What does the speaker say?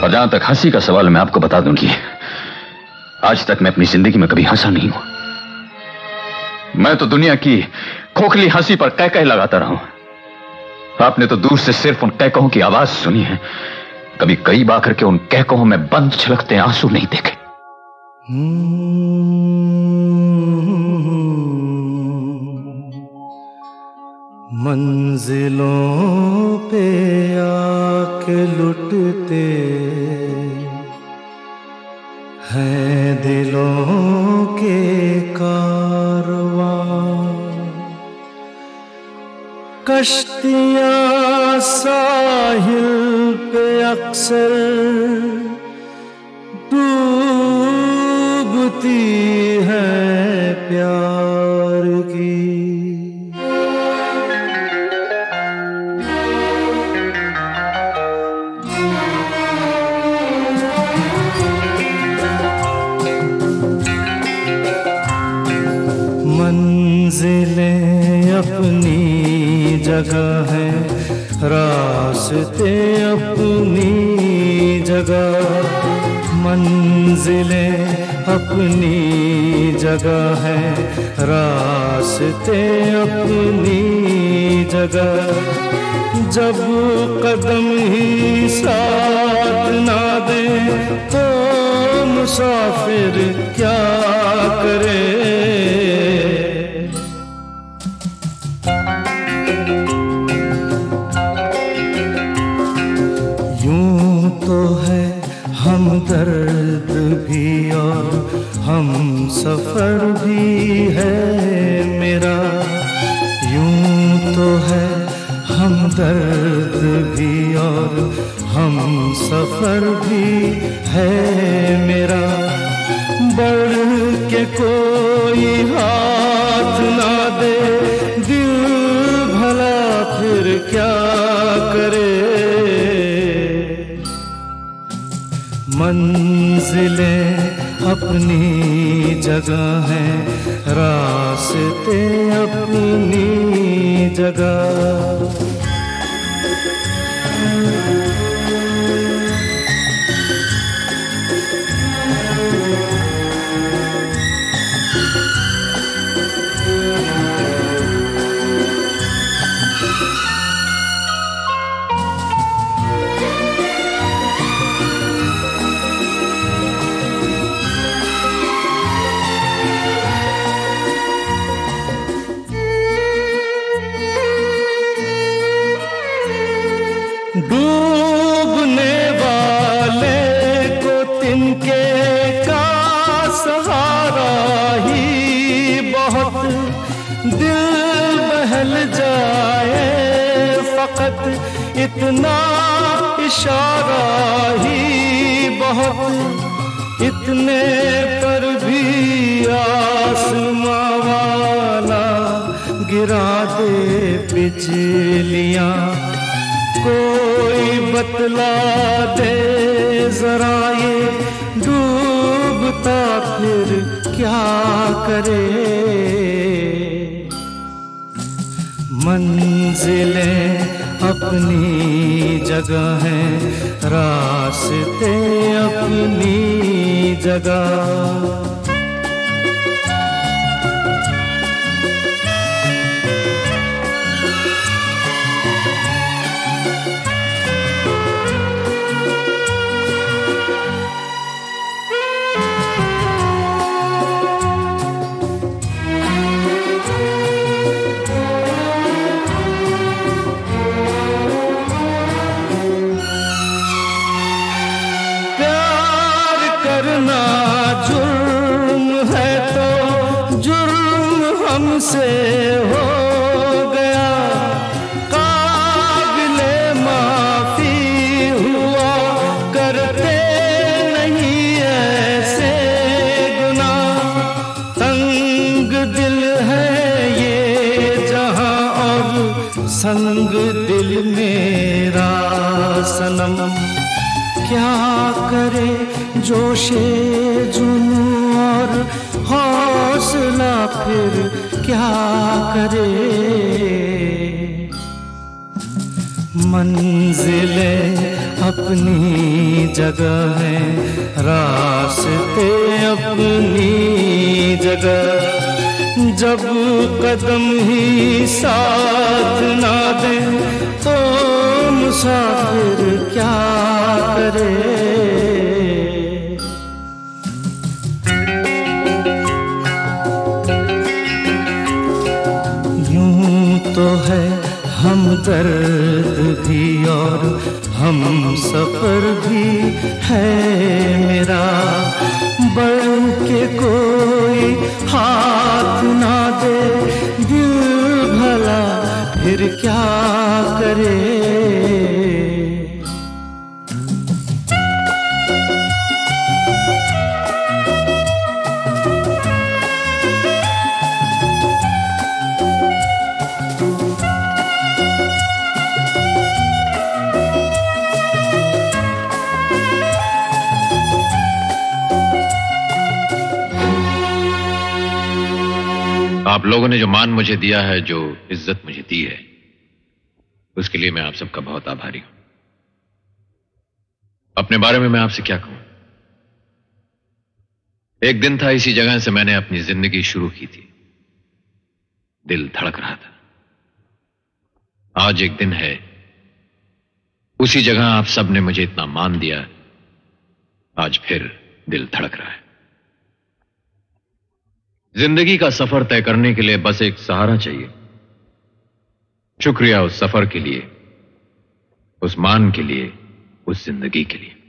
और जहां तक हंसी का सवाल, मैं आपको बता दूं कि आज तक मैं अपनी जिंदगी में कभी हंसा नहीं हूं। मैं तो दुनिया की खोखली हंसी पर कह कह लगाता रहा हूं। आपने तो दूर से सिर्फ उन कहकों की आवाज सुनी है, कभी करीब आकर के उन कहकों में बंद छलकते आंसू नहीं देखे। मंजिलों पे आके लुटते हैं दिलों के कारवां, कश्तियां साहिल पे अक्सर डूबती हैं प्यार की। मंजिलें अपनी जगह है, रास्ते अपनी जगह। मंजिलें अपनी जगह है, रास्ते अपनी जगह। जब कदम ही साथ ना दे तो मुसाफिर क्या करे। हमदर्द भी और हम सफर भी है मेरा, यूं तो है हमदर्द भी और हम सफर भी है मेरा। बढ़ के कोई हाथ ना दे दिल भला फिर क्या करे। मंजिलें अपनी जगह हैं, रास्ते अपनी जगह। डूबने वाले को तिनके का सहारा ही बहुत, दिल बहल जाए फकत इतना इशारा ही बहुत। इतने पर भी आसमां वाला गिरा दे बिजलियां, कोई बतला दे जरा ये डूबता फिर क्या करे। मंजिलें अपनी जगह हैं, रास्ते अपनी जगह। जुर्म है तो जुर्म हमसे हो गया, काबिले माफी हुआ करते नहीं ऐसे गुनाह। तंग दिल है ये जहां और संग दिल मेरा सनम। क्या करे जोशे जुनून और हौसला फिर क्या करे। मंजिलें अपनी जगह है, रास्ते अपनी जगह। जब कदम ही साथ ना दे तो मुसाफिर क्या करे। यूं तो है हमदर्द भी और हम सफर भी है मेरा, बढ़ के कोई हाथ ना दे दिल भला फिर क्या करे। आप लोगों ने जो मान मुझे दिया है, जो इज्जत मुझे दी है, उसके लिए मैं आप सबका बहुत आभारी हूं। अपने बारे में मैं आपसे क्या कहूं। एक दिन था, इसी जगह से मैंने अपनी जिंदगी शुरू की थी। दिल धड़क रहा था। आज एक दिन है, उसी जगह आप सब ने मुझे इतना मान दिया, आज फिर दिल धड़क रहा है। जिंदगी का सफर तय करने के लिए बस एक सहारा चाहिए। शुक्रिया उस सफर के लिए, उस मान के लिए, उस जिंदगी के लिए।